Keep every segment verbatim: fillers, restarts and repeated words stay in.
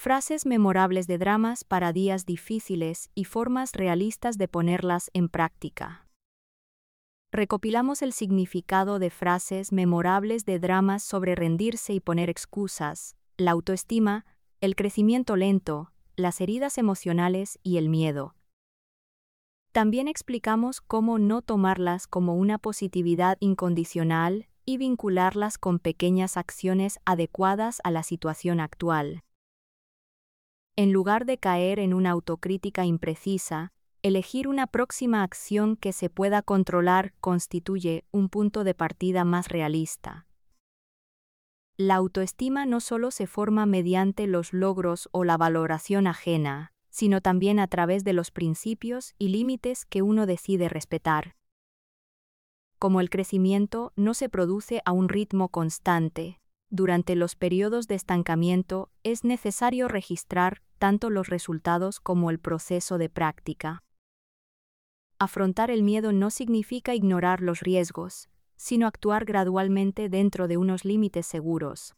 Frases memorables de dramas para días difíciles y formas realistas de ponerlas en práctica. Recopilamos el significado de frases memorables de dramas sobre rendirse y poner excusas, la autoestima, el crecimiento lento, las heridas emocionales y el miedo. También explicamos cómo no tomarlas como una positividad incondicional y vincularlas con pequeñas acciones adecuadas a la situación actual. En lugar de caer en una autocrítica imprecisa, elegir una próxima acción que se pueda controlar constituye un punto de partida más realista. La autoestima no solo se forma mediante los logros o la valoración ajena, sino también a través de los principios y límites que uno decide respetar. Como el crecimiento no se produce a un ritmo constante, durante los periodos de estancamiento es necesario registrar tanto los resultados como el proceso de práctica. Afrontar el miedo no significa ignorar los riesgos, sino actuar gradualmente dentro de unos límites seguros.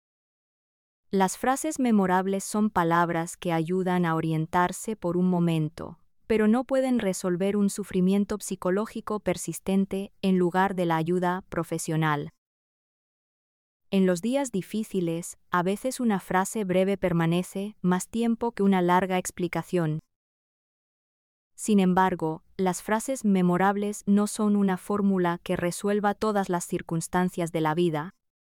Las frases memorables son palabras que ayudan a orientarse por un momento, pero no pueden resolver un sufrimiento psicológico persistente en lugar de la ayuda profesional. En los días difíciles, a veces una frase breve permanece más tiempo que una larga explicación. Sin embargo, las frases memorables no son una fórmula que resuelva todas las circunstancias de la vida.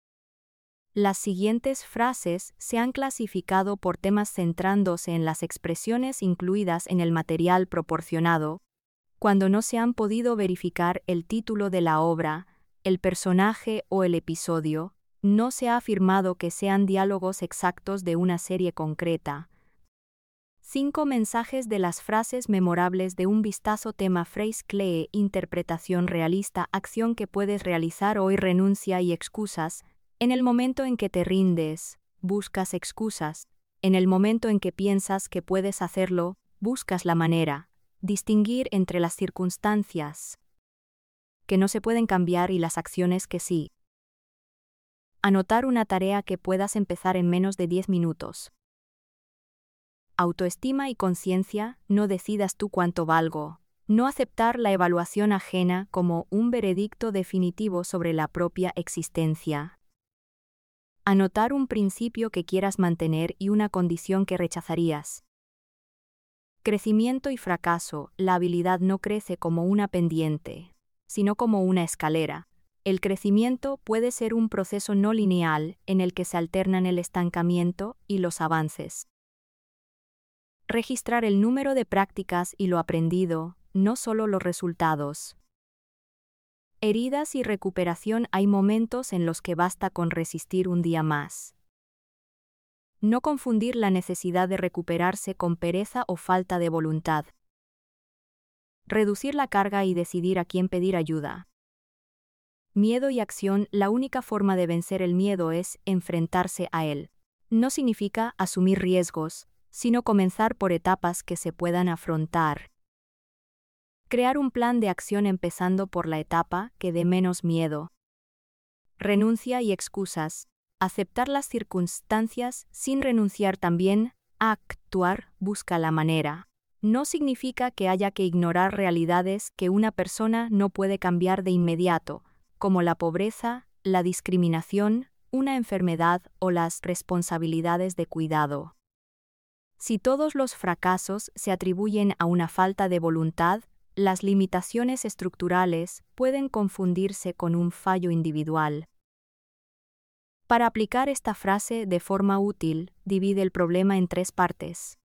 Las siguientes frases se han clasificado por temas centrándose en las expresiones incluidas en el material proporcionado, cuando no se han podido verificar el título de la obra, el personaje o el episodio. No se ha afirmado que sean diálogos exactos de una serie concreta. Cinco mensajes de las frases memorables de un vistazo. Tema: Phrase Clee, interpretación realista, acción que puedes realizar hoy, renuncia y excusas. En el momento en que te rindes, buscas excusas. En el momento en que piensas que puedes hacerlo, buscas la manera. Distinguir entre las circunstancias que no se pueden cambiar y las acciones que sí. Anotar una tarea que puedas empezar en menos de diez minutos. Autoestima y conciencia, no decidas tú cuánto valgo. No aceptar la evaluación ajena como un veredicto definitivo sobre la propia existencia. Anotar un principio que quieras mantener y una condición que rechazarías. Crecimiento y fracaso, la habilidad no crece como una pendiente, sino como una escalera. El crecimiento puede ser un proceso no lineal en el que se alternan el estancamiento y los avances. Registrar el número de prácticas y lo aprendido, no solo los resultados. Heridas y recuperación. Hay momentos en los que basta con resistir un día más. No confundir la necesidad de recuperarse con pereza o falta de voluntad. Reducir la carga y decidir a quién pedir ayuda. Miedo y acción. La única forma de vencer el miedo es enfrentarse a él. No significa asumir riesgos, sino comenzar por etapas que se puedan afrontar. Crear un plan de acción empezando por la etapa que dé menos miedo. Renuncia y excusas. Aceptar las circunstancias sin renunciar también a actuar. Busca la manera. No significa que haya que ignorar realidades que una persona no puede cambiar de inmediato, como la pobreza, la discriminación, una enfermedad o las responsabilidades de cuidado. Si todos los fracasos se atribuyen a una falta de voluntad, las limitaciones estructurales pueden confundirse con un fallo individual. Para aplicar esta frase de forma útil, divide el problema en tres partes.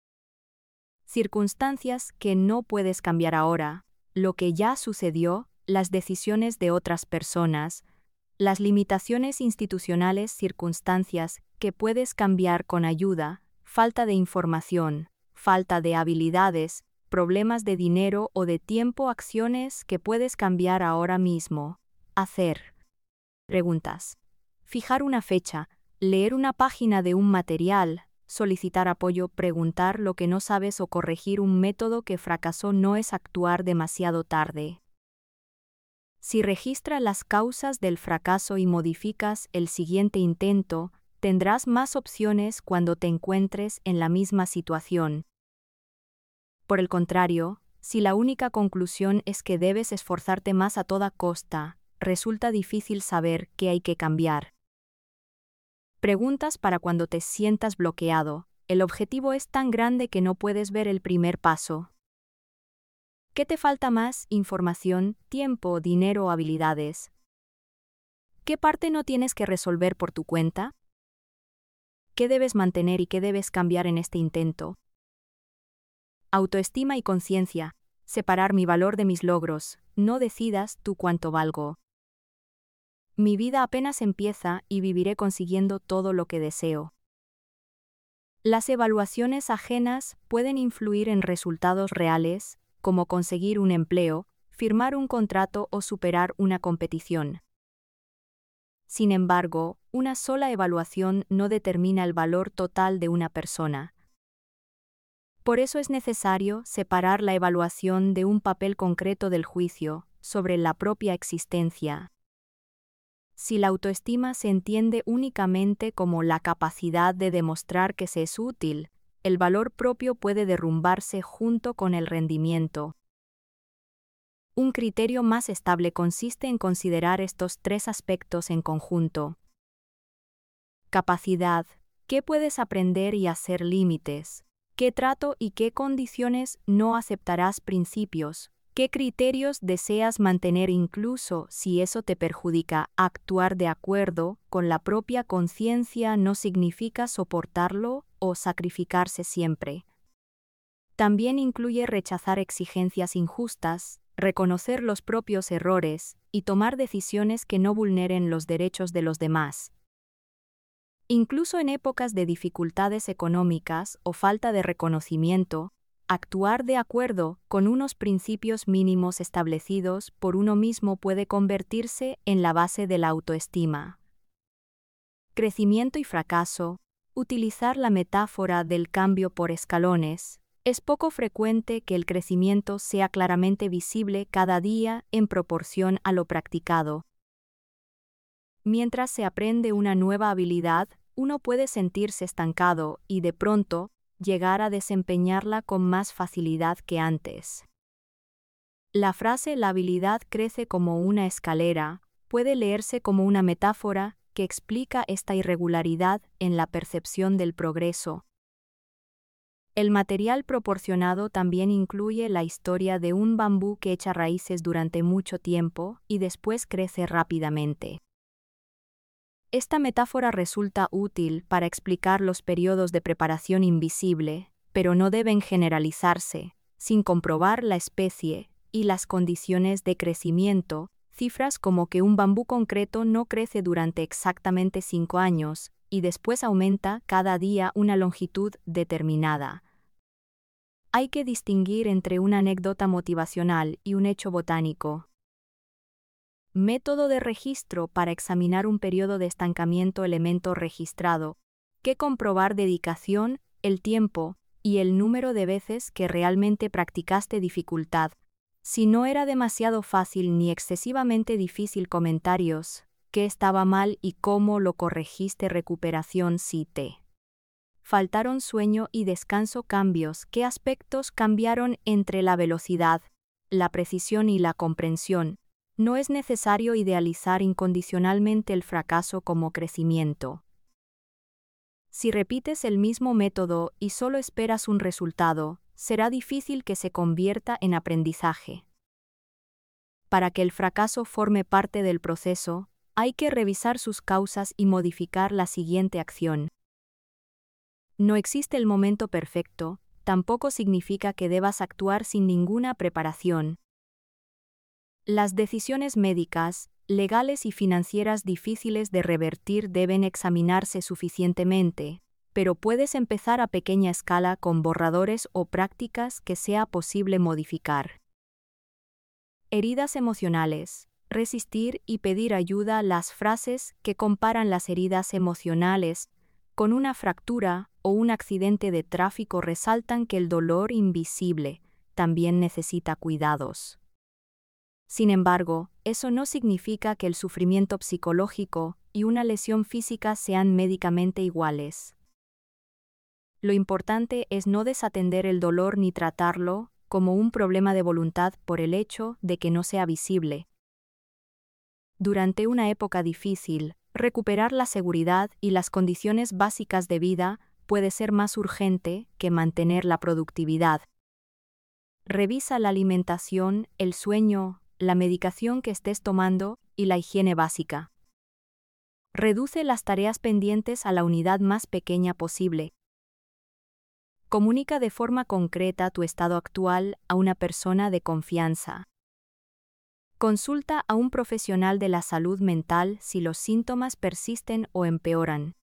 Circunstancias que no puedes cambiar ahora, lo que ya sucedió, las decisiones de otras personas, las limitaciones institucionales, circunstancias que puedes cambiar con ayuda, falta de información, falta de habilidades, problemas de dinero o de tiempo, acciones que puedes cambiar ahora mismo. Hacer preguntas. Fijar una fecha, leer una página de un material, solicitar apoyo, preguntar lo que no sabes o corregir un método que fracasó. No es actuar demasiado tarde. Si registras las causas del fracaso y modificas el siguiente intento, tendrás más opciones cuando te encuentres en la misma situación. Por el contrario, si la única conclusión es que debes esforzarte más a toda costa, resulta difícil saber qué hay que cambiar. Preguntas para cuando te sientas bloqueado. El objetivo es tan grande que no puedes ver el primer paso. ¿Qué te falta más? Información, tiempo, dinero o habilidades. ¿Qué parte no tienes que resolver por tu cuenta? ¿Qué debes mantener y qué debes cambiar en este intento? Autoestima y conciencia. Separar mi valor de mis logros. No decidas tú cuánto valgo. Mi vida apenas empieza y viviré consiguiendo todo lo que deseo. Las evaluaciones ajenas pueden influir en resultados reales, como conseguir un empleo, firmar un contrato o superar una competición. Sin embargo, una sola evaluación no determina el valor total de una persona. Por eso es necesario separar la evaluación de un papel concreto del juicio sobre la propia existencia. Si la autoestima se entiende únicamente como la capacidad de demostrar que se es útil, el valor propio puede derrumbarse junto con el rendimiento. Un criterio más estable consiste en considerar estos tres aspectos en conjunto. Capacidad. ¿Qué puedes aprender y hacer límites? ¿Qué trato y qué condiciones no aceptarás principios? ¿Qué criterios deseas mantener incluso si eso te perjudica? Actuar de acuerdo con la propia conciencia no significa soportarlo o sacrificarse siempre. También incluye rechazar exigencias injustas, reconocer los propios errores y tomar decisiones que no vulneren los derechos de los demás. Incluso en épocas de dificultades económicas o falta de reconocimiento, actuar de acuerdo con unos principios mínimos establecidos por uno mismo puede convertirse en la base de la autoestima. Crecimiento y fracaso. Utilizar la metáfora del cambio por escalones. Es poco frecuente que el crecimiento sea claramente visible cada día en proporción a lo practicado. Mientras se aprende una nueva habilidad, uno puede sentirse estancado y de pronto llegar a desempeñarla con más facilidad que antes. La frase "la habilidad crece como una escalera" puede leerse como una metáfora que explica esta irregularidad en la percepción del progreso. El material proporcionado también incluye la historia de un bambú que echa raíces durante mucho tiempo y después crece rápidamente. Esta metáfora resulta útil para explicar los periodos de preparación invisible, pero no deben generalizarse, sin comprobar la especie y las condiciones de crecimiento. Cifras como que un bambú concreto no crece durante exactamente cinco años y después aumenta cada día una longitud determinada. Hay que distinguir entre una anécdota motivacional y un hecho botánico. Método de registro para examinar un periodo de estancamiento. Elemento registrado, que comprobar dedicación, el tiempo y el número de veces que realmente practicaste dificultad. Si no era demasiado fácil ni excesivamente difícil. Comentarios, qué estaba mal y cómo lo corregiste. Recuperación. Si te faltaron sueño y descanso. Cambios, qué aspectos cambiaron entre la velocidad, la precisión y la comprensión. No es necesario idealizar incondicionalmente el fracaso como crecimiento. Si repites el mismo método y solo esperas un resultado, será difícil que se convierta en aprendizaje. Para que el fracaso forme parte del proceso, hay que revisar sus causas y modificar la siguiente acción. No existe el momento perfecto, tampoco significa que debas actuar sin ninguna preparación. Las decisiones médicas, legales y financieras difíciles de revertir deben examinarse suficientemente, pero puedes empezar a pequeña escala con borradores o prácticas que sea posible modificar. Heridas emocionales. Resistir y pedir ayuda. Las frases que comparan las heridas emocionales con una fractura o un accidente de tráfico resaltan que el dolor invisible también necesita cuidados. Sin embargo, eso no significa que el sufrimiento psicológico y una lesión física sean médicamente iguales. Lo importante es no desatender el dolor ni tratarlo como un problema de voluntad por el hecho de que no sea visible. Durante una época difícil, recuperar la seguridad y las condiciones básicas de vida puede ser más urgente que mantener la productividad. Revisa la alimentación, el sueño, la medicación que estés tomando y la higiene básica. Reduce las tareas pendientes a la unidad más pequeña posible. Comunica de forma concreta tu estado actual a una persona de confianza. Consulta a un profesional de la salud mental si los síntomas persisten o empeoran.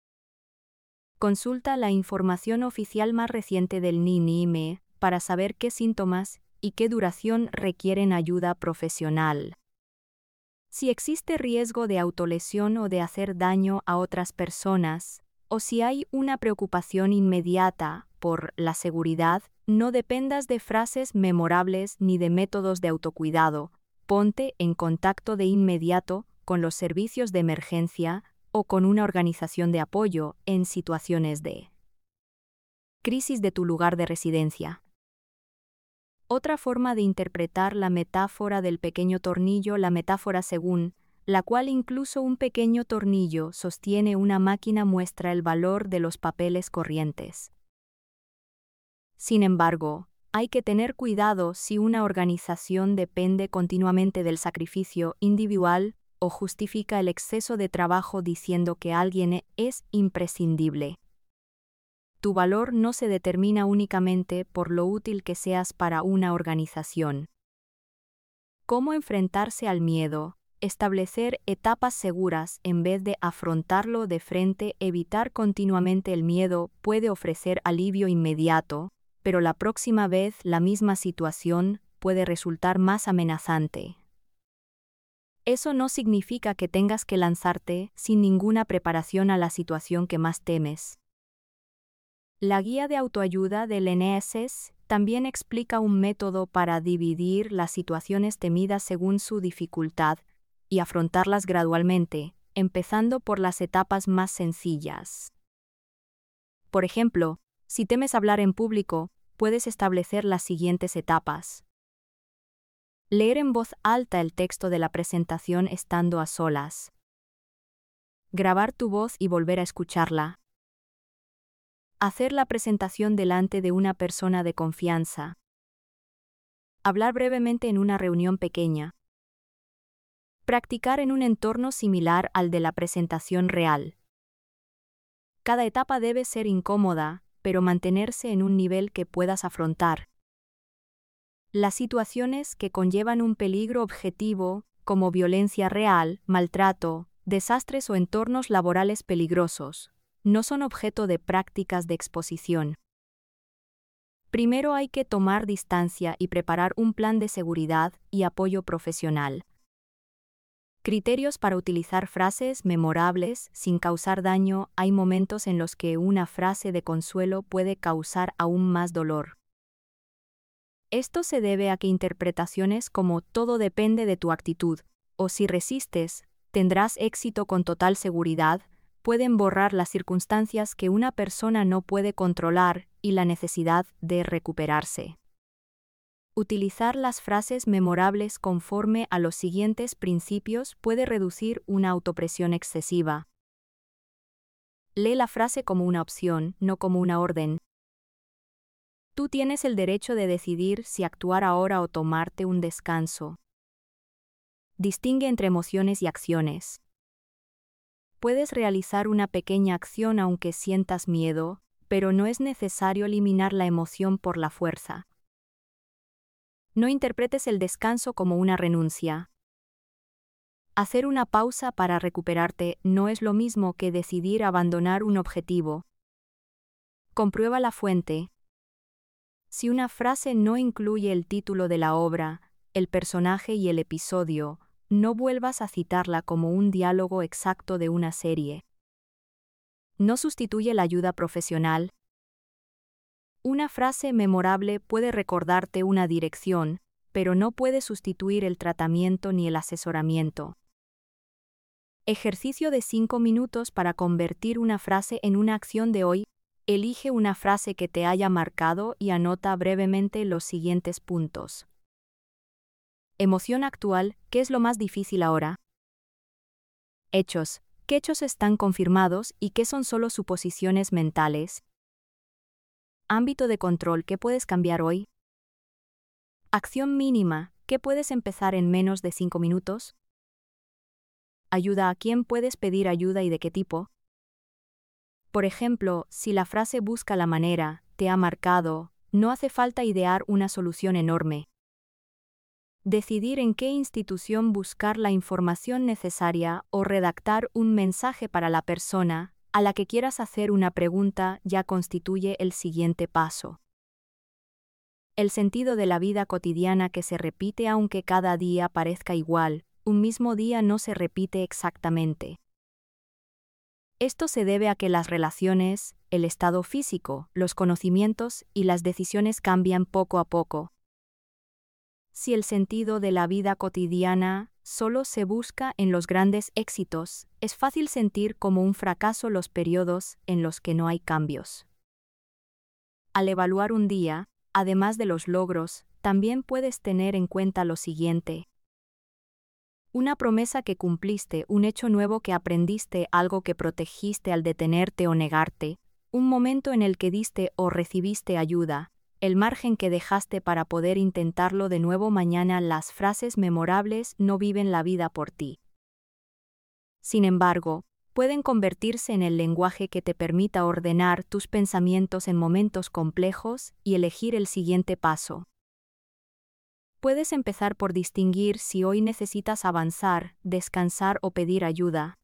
Consulta la información oficial más reciente del N I N I M E para saber qué síntomas y qué duración requieren ayuda profesional. Si existe riesgo de autolesión o de hacer daño a otras personas, o si hay una preocupación inmediata por la seguridad, no dependas de frases memorables ni de métodos de autocuidado. Ponte en contacto de inmediato con los servicios de emergencia o con una organización de apoyo en situaciones de crisis de tu lugar de residencia. Otra forma de interpretar la metáfora del pequeño tornillo, la metáfora según la cual incluso un pequeño tornillo sostiene una máquina, muestra el valor de los papeles corrientes. Sin embargo, hay que tener cuidado si una organización depende continuamente del sacrificio individual o justifica el exceso de trabajo diciendo que alguien es imprescindible. Tu valor no se determina únicamente por lo útil que seas para una organización. ¿Cómo enfrentarse al miedo? Establecer etapas seguras en vez de afrontarlo de frente. Evitar continuamente el miedo puede ofrecer alivio inmediato, pero la próxima vez la misma situación puede resultar más amenazante. Eso no significa que tengas que lanzarte sin ninguna preparación a la situación que más temes. La guía de autoayuda del N E S S también explica un método para dividir las situaciones temidas según su dificultad y afrontarlas gradualmente, empezando por las etapas más sencillas. Por ejemplo, si temes hablar en público, puedes establecer las siguientes etapas. Leer en voz alta el texto de la presentación estando a solas. Grabar tu voz y volver a escucharla. Hacer la presentación delante de una persona de confianza. Hablar brevemente en una reunión pequeña. Practicar en un entorno similar al de la presentación real. Cada etapa debe ser incómoda, pero mantenerse en un nivel que puedas afrontar. Las situaciones que conllevan un peligro objetivo, como violencia real, maltrato, desastres o entornos laborales peligrosos, no son objeto de prácticas de exposición. Primero hay que tomar distancia y preparar un plan de seguridad y apoyo profesional. Criterios para utilizar frases memorables sin causar daño. Hay momentos en los que una frase de consuelo puede causar aún más dolor. Esto se debe a que interpretaciones como "todo depende de tu actitud" o "si resistes, tendrás éxito con total seguridad" pueden borrar las circunstancias que una persona no puede controlar y la necesidad de recuperarse. Utilizar las frases memorables conforme a los siguientes principios puede reducir una autopresión excesiva. Lee la frase como una opción, no como una orden. Tú tienes el derecho de decidir si actuar ahora o tomarte un descanso. Distingue entre emociones y acciones. Puedes realizar una pequeña acción aunque sientas miedo, pero no es necesario eliminar la emoción por la fuerza. No interpretes el descanso como una renuncia. Hacer una pausa para recuperarte no es lo mismo que decidir abandonar un objetivo. Comprueba la fuente. Si una frase no incluye el título de la obra, el personaje y el episodio, no vuelvas a citarla como un diálogo exacto de una serie. No sustituye la ayuda profesional. Una frase memorable puede recordarte una dirección, pero no puede sustituir el tratamiento ni el asesoramiento. Ejercicio de cinco minutos para convertir una frase en una acción de hoy. Elige una frase que te haya marcado y anota brevemente los siguientes puntos. Emoción actual, ¿qué es lo más difícil ahora? Hechos, ¿qué hechos están confirmados y qué son solo suposiciones mentales? Ámbito de control, ¿qué puedes cambiar hoy? Acción mínima, ¿qué puedes empezar en menos de cinco minutos? Ayuda, ¿a quién puedes pedir ayuda y de qué tipo? Por ejemplo, si la frase busca la manera, te ha marcado, no hace falta idear una solución enorme. Decidir en qué institución buscar la información necesaria o redactar un mensaje para la persona a la que quieras hacer una pregunta ya constituye el siguiente paso. El sentido de la vida cotidiana que se repite aunque cada día parezca igual, un mismo día no se repite exactamente. Esto se debe a que las relaciones, el estado físico, los conocimientos y las decisiones cambian poco a poco. Si el sentido de la vida cotidiana solo se busca en los grandes éxitos, es fácil sentir como un fracaso los periodos en los que no hay cambios. Al evaluar un día, además de los logros, también puedes tener en cuenta lo siguiente. Una promesa que cumpliste, un hecho nuevo que aprendiste, algo que protegiste al detenerte o negarte, un momento en el que diste o recibiste ayuda, el margen que dejaste para poder intentarlo de nuevo mañana. Las frases memorables no viven la vida por ti. Sin embargo, pueden convertirse en el lenguaje que te permita ordenar tus pensamientos en momentos complejos y elegir el siguiente paso. Puedes empezar por distinguir si hoy necesitas avanzar, descansar o pedir ayuda.